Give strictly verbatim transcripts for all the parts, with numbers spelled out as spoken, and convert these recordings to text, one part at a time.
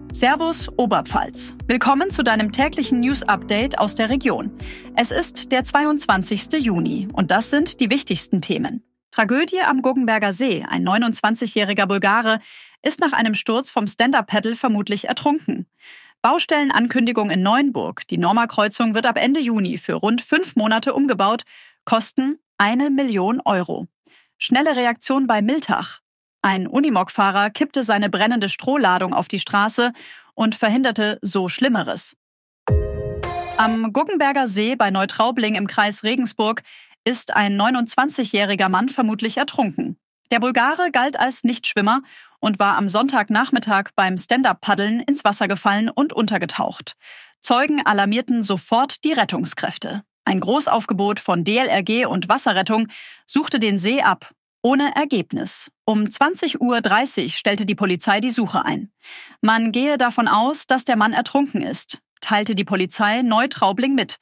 Servus Oberpfalz. Willkommen zu deinem täglichen News-Update aus der Region. Es ist der zweiundzwanzigsten Juni und das sind die wichtigsten Themen. Tragödie am Guggenberger See. Ein neunundzwanzigjähriger Bulgare ist nach einem Sturz vom Stand-Up-Paddle vermutlich ertrunken. Baustellenankündigung in Neuenburg. Die Norma-Kreuzung wird ab Ende Juni für rund fünf Monate umgebaut. Kosten eine Million Euro. Schnelle Reaktion bei Miltach. Ein Unimog-Fahrer kippte seine brennende Strohladung auf die Straße und verhinderte so Schlimmeres. Am Guggenberger See bei Neutraubling im Kreis Regensburg ist ein neunundzwanzigjähriger Mann vermutlich ertrunken. Der Bulgare galt als Nichtschwimmer und war am Sonntagnachmittag beim Stand-Up-Paddeln ins Wasser gefallen und untergetaucht. Zeugen alarmierten sofort die Rettungskräfte. Ein Großaufgebot von D L R G und Wasserrettung suchte den See ab. Ohne Ergebnis. Um zwanzig Uhr dreißig stellte die Polizei die Suche ein. Man gehe davon aus, dass der Mann ertrunken ist, teilte die Polizei Neutraubling mit.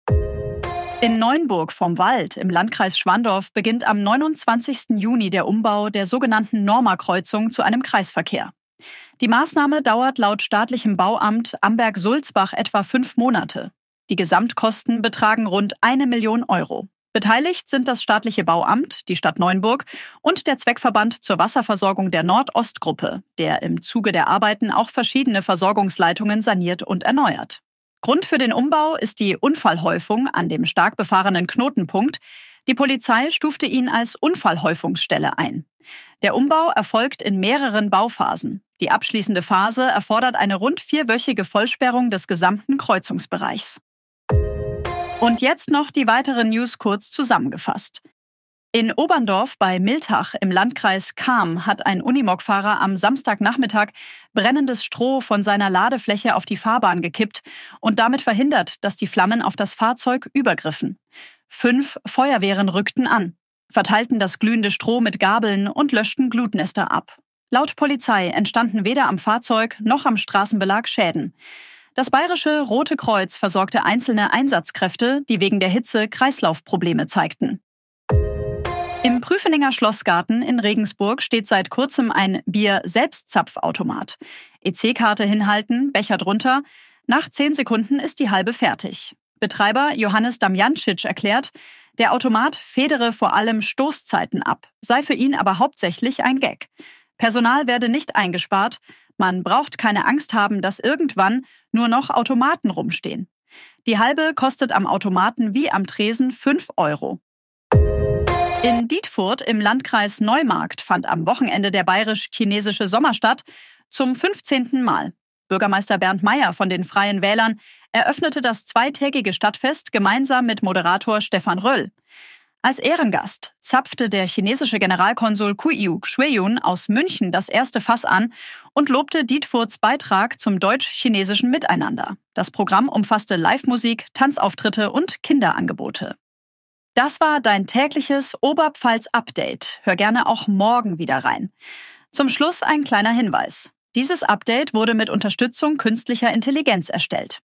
In Neuenburg vom Wald im Landkreis Schwandorf beginnt am neunundzwanzigsten Juni der Umbau der sogenannten Norma-Kreuzung zu einem Kreisverkehr. Die Maßnahme dauert laut staatlichem Bauamt Amberg-Sulzbach etwa fünf Monate. Die Gesamtkosten betragen rund eine Million Euro. Beteiligt sind das staatliche Bauamt, die Stadt Neuenburg und der Zweckverband zur Wasserversorgung der Nordostgruppe, der im Zuge der Arbeiten auch verschiedene Versorgungsleitungen saniert und erneuert. Grund für den Umbau ist die Unfallhäufung an dem stark befahrenen Knotenpunkt. Die Polizei stufte ihn als Unfallhäufungsstelle ein. Der Umbau erfolgt in mehreren Bauphasen. Die abschließende Phase erfordert eine rund vierwöchige Vollsperrung des gesamten Kreuzungsbereichs. Und jetzt noch die weiteren News kurz zusammengefasst. In Oberndorf bei Miltach im Landkreis Cham hat ein Unimog-Fahrer am Samstagnachmittag brennendes Stroh von seiner Ladefläche auf die Fahrbahn gekippt und damit verhindert, dass die Flammen auf das Fahrzeug übergriffen. Fünf Feuerwehren rückten an, verteilten das glühende Stroh mit Gabeln und löschten Glutnester ab. Laut Polizei entstanden weder am Fahrzeug noch am Straßenbelag Schäden. Das Bayerische Rote Kreuz versorgte einzelne Einsatzkräfte, die wegen der Hitze Kreislaufprobleme zeigten. Im Prüfeninger Schlossgarten in Regensburg steht seit kurzem ein Bier-Selbstzapfautomat. E C-Karte hinhalten, Becher drunter. Nach zehn Sekunden ist die halbe fertig. Betreiber Johannes Damjancic erklärt, der Automat federe vor allem Stoßzeiten ab, sei für ihn aber hauptsächlich ein Gag. Personal werde nicht eingespart. Man braucht keine Angst haben, dass irgendwann nur noch Automaten rumstehen. Die halbe kostet am Automaten wie am Tresen fünf Euro. In Dietfurt im Landkreis Neumarkt fand am Wochenende der bayerisch-chinesische Sommer statt, zum fünfzehnten Mal. Bürgermeister Bernd Meyer von den Freien Wählern eröffnete das zweitägige Stadtfest gemeinsam mit Moderator Stefan Röll. Als Ehrengast zapfte der chinesische Generalkonsul Kuiu Xueyun aus München das erste Fass an und lobte Dietfurts Beitrag zum deutsch-chinesischen Miteinander. Das Programm umfasste Live-Musik, Tanzauftritte und Kinderangebote. Das war dein tägliches Oberpfalz-Update. Hör gerne auch morgen wieder rein. Zum Schluss ein kleiner Hinweis. Dieses Update wurde mit Unterstützung künstlicher Intelligenz erstellt.